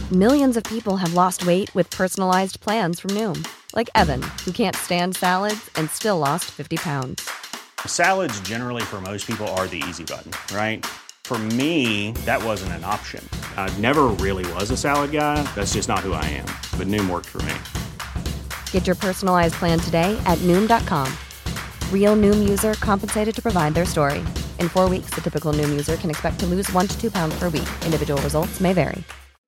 Millions of people have lost weight with personalized plans from Noom. Like Evan, who can't stand salads and still lost 50 pounds. Salads generally for most people are the easy button, right? For me, that wasn't an option. I never really was a salad guy. That's just not who I am. But Noom worked for me. Get your personalized plan today at Noom.com. Real Noom user compensated to provide their story. In 4 weeks, the typical Noom user can expect to lose 1 to 2 pounds per week. Individual results may vary.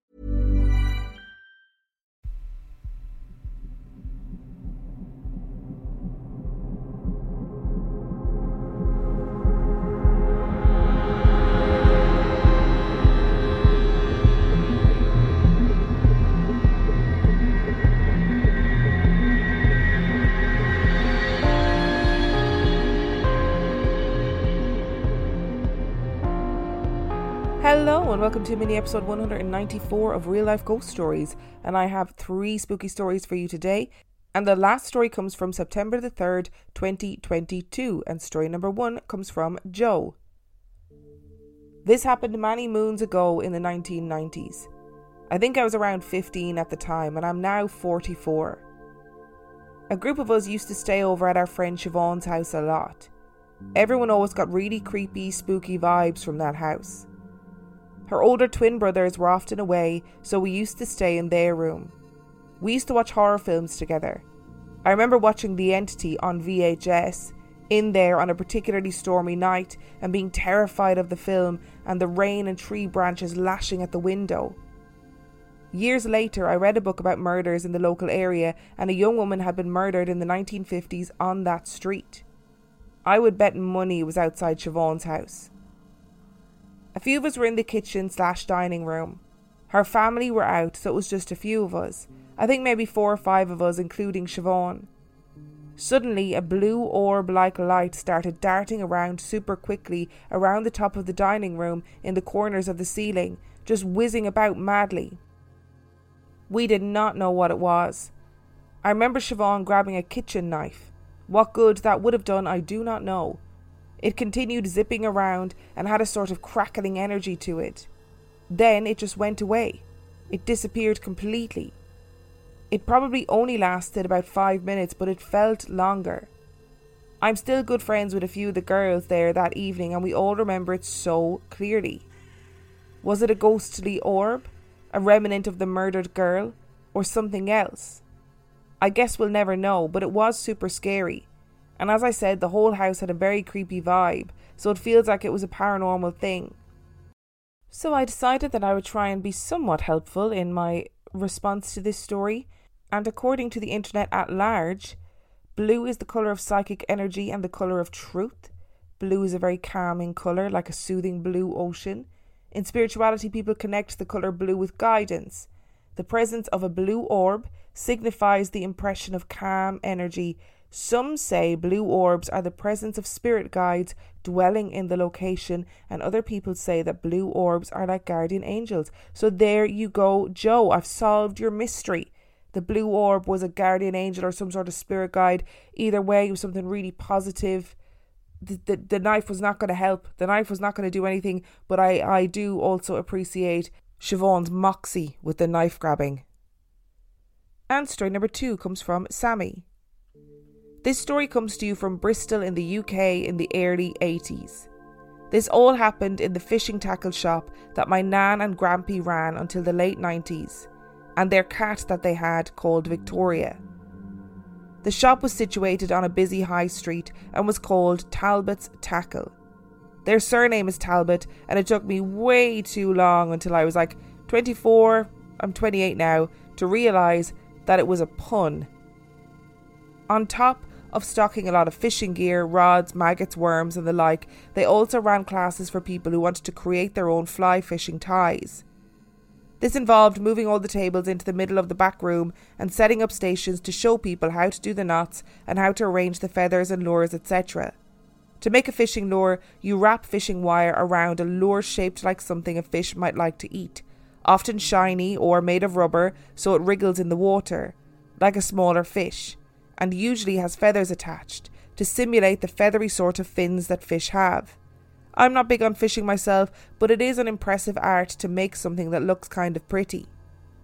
Hello and welcome to mini episode 194 of Real Life Ghost Stories, and I have 3 spooky stories for you today, and the last story comes from September the 3rd, 2022, and story number 1 comes from Joe. This happened many moons ago in the 1990s. I think I was around 15 at the time, and I'm now 44. A group of us used to stay over at our friend Siobhan's house a lot. Everyone always got really creepy, spooky vibes from that house. Her older twin brothers were often away, so we used to stay in their room. We used to watch horror films together. I remember watching The Entity on VHS in there on a particularly stormy night and being terrified of the film and the rain and tree branches lashing at the window. Years later, I read a book about murders in the local area, and a young woman had been murdered in the 1950s on that street. I would bet money it was outside Siobhan's house. A few of us were in the kitchen/dining room. Her family were out, so it was just a few of us. I think maybe 4 or 5 of us, including Siobhan. Suddenly, a blue orb-like light started darting around super quickly around the top of the dining room in the corners of the ceiling, just whizzing about madly. We did not know what it was. I remember Siobhan grabbing a kitchen knife. What good that would have done, I do not know. It continued zipping around and had a sort of crackling energy to it. Then it just went away. It disappeared completely. It probably only lasted about 5 minutes, but it felt longer. I'm still good friends with a few of the girls there that evening, and we all remember it so clearly. Was it a ghostly orb? A remnant of the murdered girl? Or something else? I guess we'll never know, but it was super scary. And as I said, the whole house had a very creepy vibe, so it feels like it was a paranormal thing. So I decided that I would try and be somewhat helpful in my response to this story, and according to the internet at large, blue is the colour of psychic energy and the colour of truth. Blue is a very calming colour, like a soothing blue ocean. In spirituality, people connect the colour blue with guidance. The presence of a blue orb signifies the impression of calm energy. Some say blue orbs are the presence of spirit guides dwelling in the location, and other people say that blue orbs are like guardian angels. So there you go, Joe, I've solved your mystery. The blue orb was a guardian angel or some sort of spirit guide. Either way, it was something really positive. The knife was not going to help. The knife was not going to do anything, but I do also appreciate Siobhan's moxie with the knife grabbing. And story number 2 comes from Sammy. This story comes to you from Bristol in the UK in the early 80s. This all happened in the fishing tackle shop that my nan and grampy ran until the late 90s, and their cat that they had called Victoria. The shop was situated on a busy high street and was called Talbot's Tackle. Their surname is Talbot, and it took me way too long until I was like 24, I'm 28 now, to realise that it was a pun. On top of stocking a lot of fishing gear, rods, maggots, worms and the like, they also ran classes for people who wanted to create their own fly fishing ties. This involved moving all the tables into the middle of the back room and setting up stations to show people how to do the knots and how to arrange the feathers and lures, etc. To make a fishing lure, you wrap fishing wire around a lure shaped like something a fish might like to eat, often shiny or made of rubber so it wriggles in the water, like a smaller fish, and usually has feathers attached to simulate the feathery sort of fins that fish have. I'm not big on fishing myself, but it is an impressive art to make something that looks kind of pretty.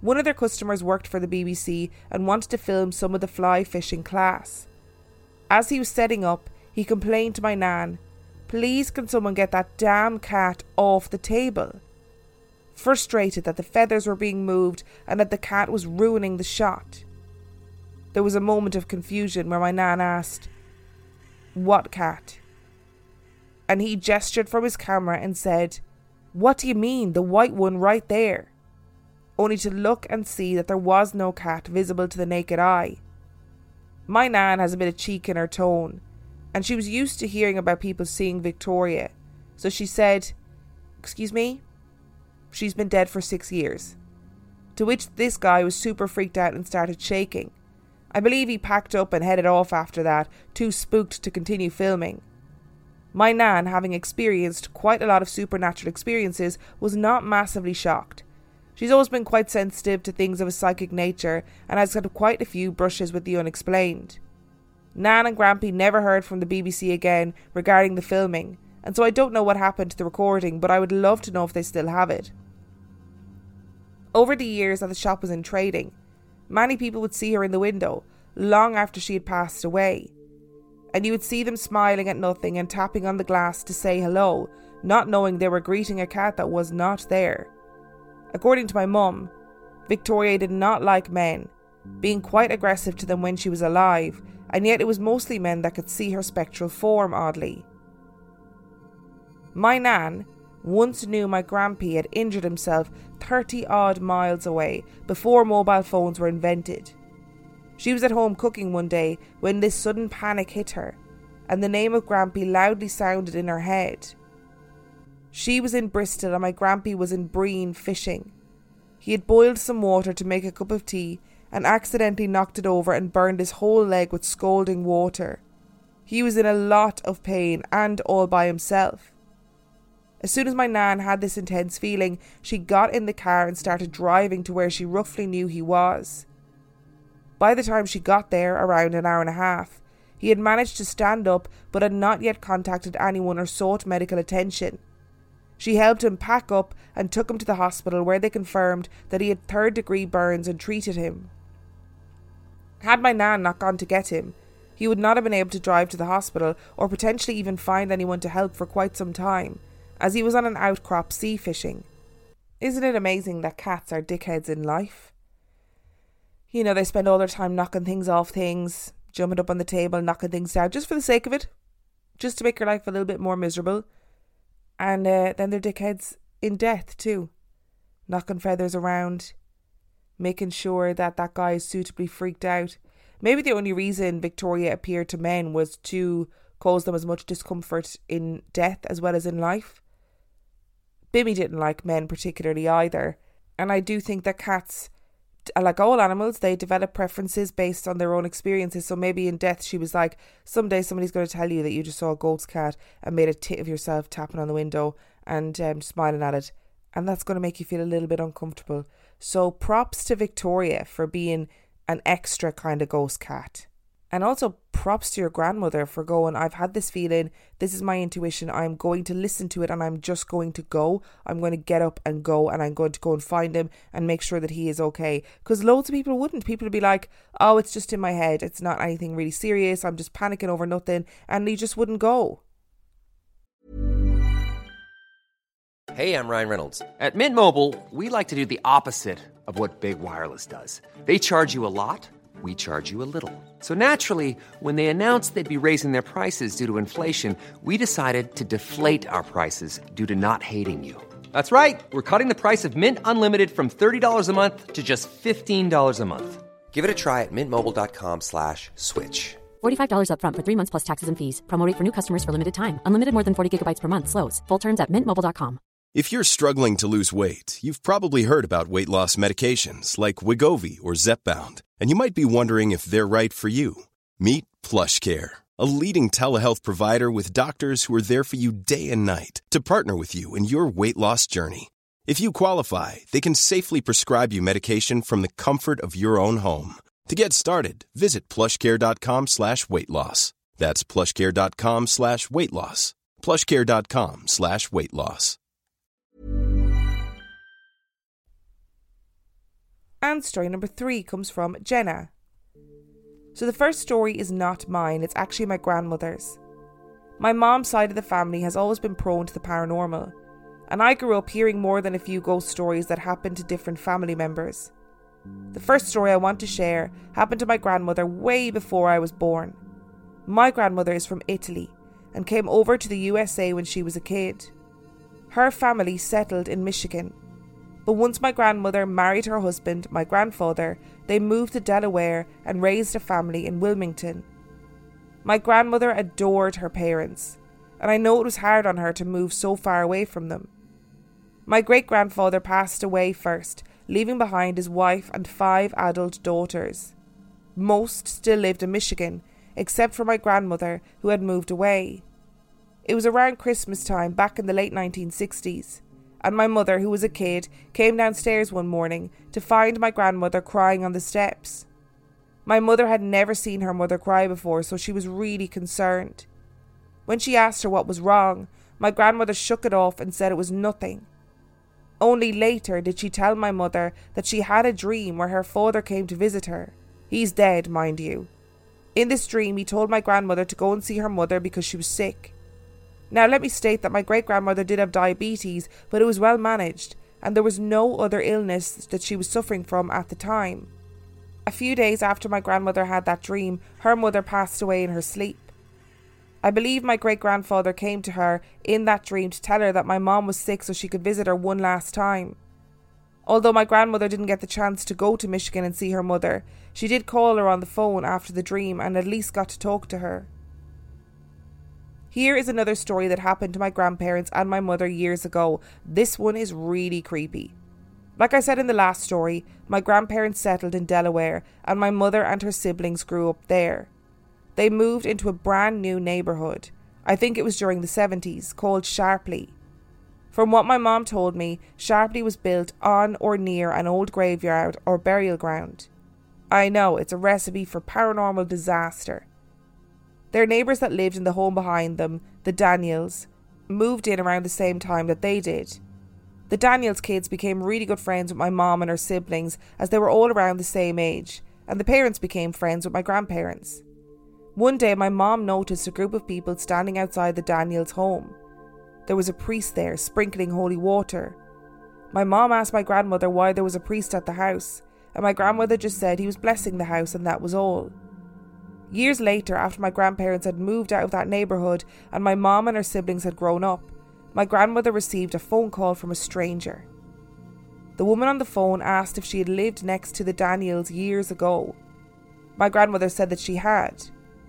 One of their customers worked for the BBC and wanted to film some of the fly fishing class. As he was setting up, he complained to my nan, "Please can someone get that damn cat off the table?" Frustrated that the feathers were being moved and that the cat was ruining the shot. There was a moment of confusion where my nan asked, "What cat?" And he gestured from his camera and said, "What do you mean, the white one right there?" Only to look and see that there was no cat visible to the naked eye. My nan has a bit of cheek in her tone, and she was used to hearing about people seeing Victoria, so she said, "Excuse me? She's been dead for 6 years." To which this guy was super freaked out and started shaking. I believe he packed up and headed off after that, too spooked to continue filming. My nan, having experienced quite a lot of supernatural experiences, was not massively shocked. She's always been quite sensitive to things of a psychic nature and has had quite a few brushes with the unexplained. Nan and Grampy never heard from the BBC again regarding the filming, and so I don't know what happened to the recording, but I would love to know if they still have it. Over the years that the shop was in trading, many people would see her in the window, long after she had passed away. And you would see them smiling at nothing and tapping on the glass to say hello, not knowing they were greeting a cat that was not there. According to my mum, Victoria did not like men, being quite aggressive to them when she was alive, and yet it was mostly men that could see her spectral form oddly. My nan once knew my Grampy had injured himself 30 odd miles away before mobile phones were invented. She was at home cooking one day when this sudden panic hit her, and the name of Grampy loudly sounded in her head. She was in Bristol and my Grampy was in Breen fishing. He had boiled some water to make a cup of tea and accidentally knocked it over and burned his whole leg with scalding water. He was in a lot of pain and all by himself. As soon as my nan had this intense feeling, she got in the car and started driving to where she roughly knew he was. By the time she got there, around an hour and a half, he had managed to stand up but had not yet contacted anyone or sought medical attention. She helped him pack up and took him to the hospital where they confirmed that he had 3rd-degree burns and treated him. Had my nan not gone to get him, he would not have been able to drive to the hospital or potentially even find anyone to help for quite some time, as he was on an outcrop sea fishing. Isn't it amazing that cats are dickheads in life? You know, they spend all their time knocking things off things, jumping up on the table, knocking things down, just for the sake of it, just to make your life a little bit more miserable. And then they're dickheads in death too, knocking feathers around, making sure that that guy is suitably freaked out. Maybe the only reason Victoria appeared to men was to cause them as much discomfort in death as well as in life. Bimmy didn't like men particularly either, and I do think that cats, like all animals, they develop preferences based on their own experiences. So maybe in death she was like, someday somebody's going to tell you that you just saw a ghost cat and made a tit of yourself tapping on the window and smiling at it, and that's going to make you feel a little bit uncomfortable. So props to Victoria for being an extra kind of ghost cat. And also props to your grandmother for going, "I've had this feeling, this is my intuition, I'm going to listen to it and I'm just going to go. I'm going to get up and go and I'm going to go and find him and make sure that he is okay." Because loads of people wouldn't. People would be like, "Oh, it's just in my head, it's not anything really serious, I'm just panicking over nothing," and they just wouldn't go. Hey, I'm Ryan Reynolds. At Mint Mobile, we like to do the opposite of what Big Wireless does. They charge you a lot. We charge you a little. So naturally, when they announced they'd be raising their prices due to inflation, we decided to deflate our prices due to not hating you. That's right. We're cutting the price of Mint Unlimited from $30 a month to just $15 a month. Give it a try at mintmobile.com/switch. $45 up front for 3 months plus taxes and fees. Promo rate for new customers for limited time. Unlimited more than 40 gigabytes per month slows. Full terms at mintmobile.com. If you're struggling to lose weight, you've probably heard about weight loss medications like Wegovy or Zepbound, and you might be wondering if they're right for you. Meet PlushCare, a leading telehealth provider with doctors who are there for you day and night to partner with you in your weight loss journey. If you qualify, they can safely prescribe you medication from the comfort of your own home. To get started, visit plushcare.com/weightloss. That's plushcare.com/weightloss. plushcare.com/weightloss. And story number 3 comes from Jenna. So the first story is not mine, it's actually my grandmother's. My mom's side of the family has always been prone to the paranormal, and I grew up hearing more than a few ghost stories that happened to different family members. The first story I want to share happened to my grandmother way before I was born. My grandmother is from Italy and came over to the USA when she was a kid. Her family settled in Michigan, but once my grandmother married her husband, my grandfather, they moved to Delaware and raised a family in Wilmington. My grandmother adored her parents, and I know it was hard on her to move so far away from them. My great-grandfather passed away first, leaving behind his wife and 5 adult daughters. Most still lived in Michigan, except for my grandmother, who had moved away. It was around Christmas time back in the late 1960s, and my mother, who was a kid, came downstairs one morning to find my grandmother crying on the steps. My mother had never seen her mother cry before, so she was really concerned. When she asked her what was wrong, my grandmother shook it off and said it was nothing. Only later did she tell my mother that she had a dream where her father came to visit her. He's dead, mind you. In this dream, he told my grandmother to go and see her mother because she was sick. Now let me state that my great-grandmother did have diabetes, but it was well managed, and there was no other illness that she was suffering from at the time. A few days after my grandmother had that dream, her mother passed away in her sleep. I believe my great-grandfather came to her in that dream to tell her that my mom was sick so she could visit her one last time. Although my grandmother didn't get the chance to go to Michigan and see her mother, she did call her on the phone after the dream and at least got to talk to her. Here is another story that happened to my grandparents and my mother years ago. This one is really creepy. Like I said in the last story, my grandparents settled in Delaware and my mother and her siblings grew up there. They moved into a brand new neighbourhood, I think it was during the 70s, called Sharpley. From what my mom told me, Sharpley was built on or near an old graveyard or burial ground. I know, it's a recipe for paranormal disaster. Their neighbours that lived in the home behind them, the Daniels, moved in around the same time that they did. The Daniels kids became really good friends with my mom and her siblings as they were all around the same age, and the parents became friends with my grandparents. One day my mom noticed a group of people standing outside the Daniels' home. There was a priest there sprinkling holy water. My mom asked my grandmother why there was a priest at the house, and my grandmother just said he was blessing the house and that was all. Years later, after my grandparents had moved out of that neighbourhood and my mom and her siblings had grown up, my grandmother received a phone call from a stranger. The woman on the phone asked if she had lived next to the Daniels years ago. My grandmother said that she had.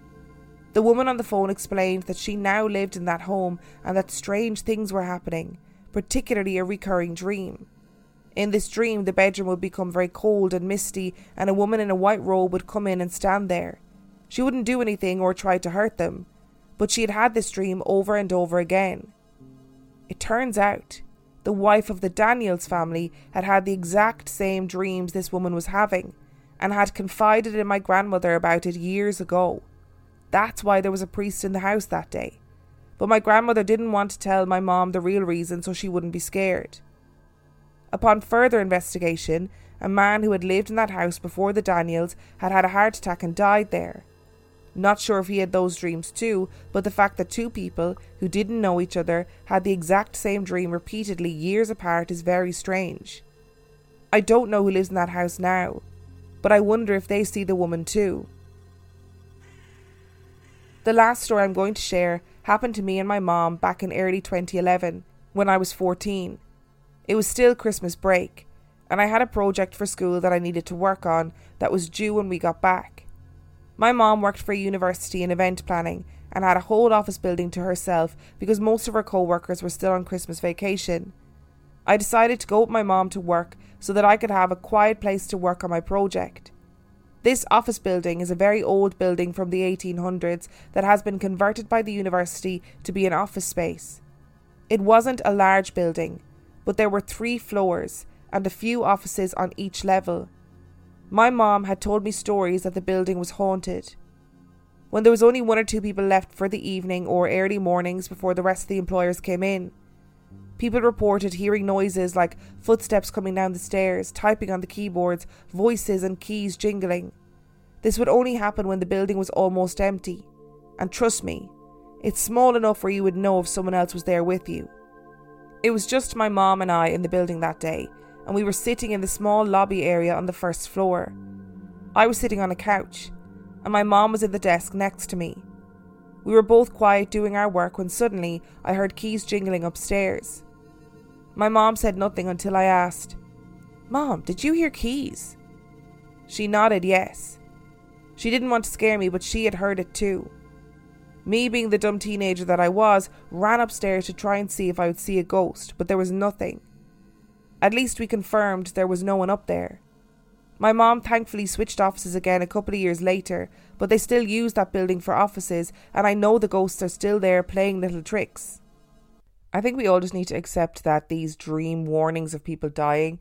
The woman on the phone explained that she now lived in that home and that strange things were happening, particularly a recurring dream. In this dream, the bedroom would become very cold and misty and a woman in a white robe would come in and stand there. She wouldn't do anything or try to hurt them, but she had had this dream over and over again. It turns out, the wife of the Daniels family had had the exact same dreams this woman was having, and had confided in my grandmother about it years ago. That's why there was a priest in the house that day. But my grandmother didn't want to tell my mom the real reason so she wouldn't be scared. Upon further investigation, a man who had lived in that house before the Daniels had had a heart attack and died there. Not sure if he had those dreams too, but the fact that two people who didn't know each other had the exact same dream repeatedly years apart is very strange. I don't know who lives in that house now, but I wonder if they see the woman too. The last story I'm going to share happened to me and my mom back in early 2011 when I was 14. It was still Christmas break, and I had a project for school that I needed to work on that was due when we got back. My mom worked for a university in event planning and had a whole office building to herself because most of her co-workers were still on Christmas vacation. I decided to go with my mom to work so that I could have a quiet place to work on my project. This office building is a very old building from the 1800s that has been converted by the university to be an office space. It wasn't a large building, but there were 3 floors and a few offices on each level. My mom had told me stories that the building was haunted. When there was only 1 or 2 people left for the evening or early mornings before the rest of the employers came in, People reported hearing noises like footsteps coming down the stairs, typing on the keyboards, voices and keys jingling. This would only happen when the building was almost empty. And trust me, it's small enough where you would know if someone else was there with you. It was just my mom and I in the building that day, and we were sitting in the small lobby area on the first floor. I was sitting on a couch, and my mom was at the desk next to me. We were both quiet doing our work when suddenly I heard keys jingling upstairs. My mom said nothing until I asked, "Mom, did you hear keys?" She nodded yes. She didn't want to scare me, but she had heard it too. Me, being the dumb teenager that I was, ran upstairs to try and see if I would see a ghost, but there was nothing. At least we confirmed there was no one up there. My mom thankfully switched offices again a couple of years later, but they still use that building for offices, and I know the ghosts are still there playing little tricks. I think we all just need to accept that these dream warnings of people dying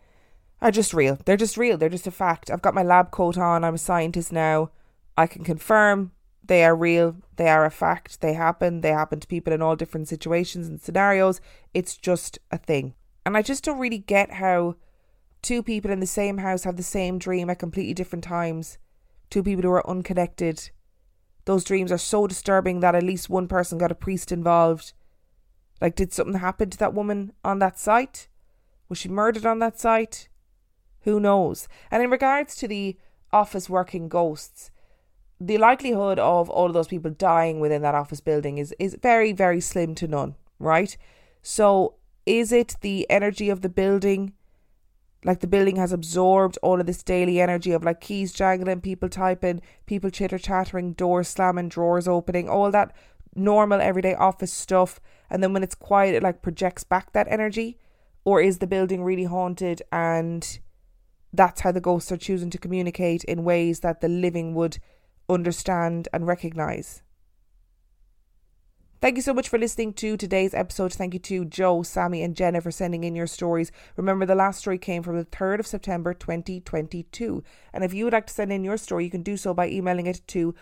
are just real. They're just real. They're just a fact. I've got my lab coat on. I'm a scientist now. I can confirm they are real. They are a fact. They happen. They happen to people in all different situations and scenarios. It's just a thing. And I just don't really get how two people in the same house have the same dream at completely different times. Two people who are unconnected. Those dreams are so disturbing that at least one person got a priest involved. Like, did something happen to that woman on that site? Was she murdered on that site? Who knows? And in regards to the office working ghosts, the likelihood of all of those people dying within that office building is very, very slim to none, right? So is it the energy of the building? Like the building has absorbed all of this daily energy of like keys jangling, people typing, people chitter-chattering, doors slamming, drawers opening, all that normal everyday office stuff. And then when it's quiet, it like projects back that energy? Or is the building really haunted and that's how the ghosts are choosing to communicate in ways that the living would understand and recognise? Thank you so much for listening to today's episode. Thank you to Joe, Sammy and Jenna for sending in your stories. Remember, the last story came from the 3rd of September 2022. And if you would like to send in your story, you can do so by emailing it to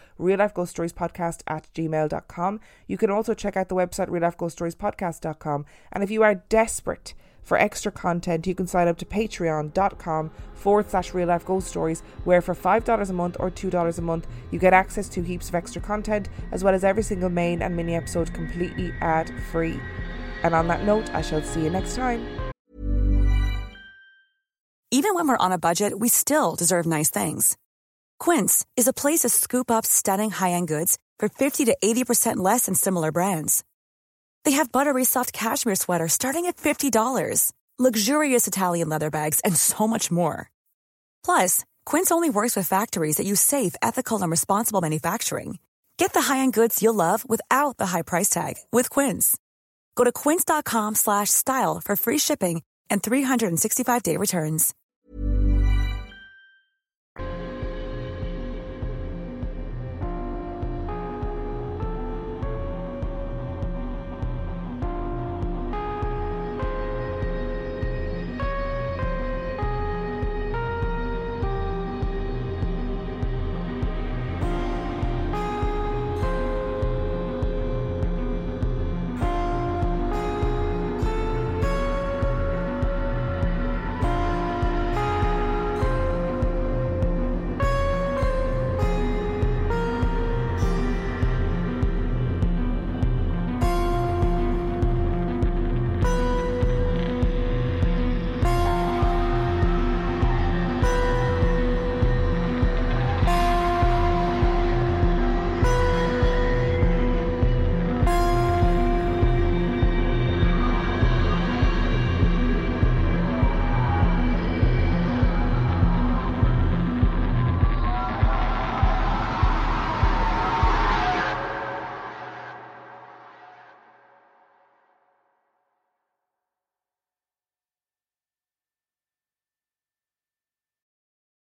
reallifeghoststoriespodcast@gmail.com. You can also check out the website reallifeghoststoriespodcast.com. And if you are desperate for extra content, you can sign up to patreon.com/reallifeghoststories, where for $5 a month or $2 a month, you get access to heaps of extra content, as well as every single main and mini episode completely ad-free. And on that note, I shall see you next time. Even when we're on a budget, we still deserve nice things. Quince is a place to scoop up stunning high-end goods for 50 to 80% less than similar brands. They have buttery soft cashmere sweaters starting at $50, luxurious Italian leather bags, and so much more. Plus, Quince only works with factories that use safe, ethical, and responsible manufacturing. Get the high-end goods you'll love without the high price tag with Quince. Go to quince.com/style for free shipping and 365-day returns.